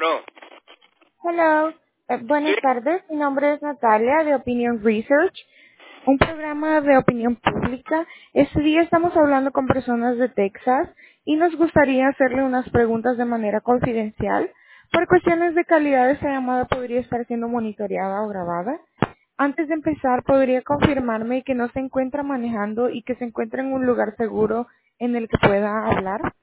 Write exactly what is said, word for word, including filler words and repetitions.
Pro. Hello, Eh, Sí, buenas tardes. Mi nombre es Natalia de Opinion Research, un programa de opinión pública. Este día estamos hablando con personas de Texas y nos gustaría hacerle unas preguntas de manera confidencial. Por cuestiones de calidad, esta llamada podría estar siendo monitoreada o grabada. Antes de empezar, ¿podría confirmarme que no se encuentra manejando y que se encuentra en un lugar seguro en el que pueda hablar?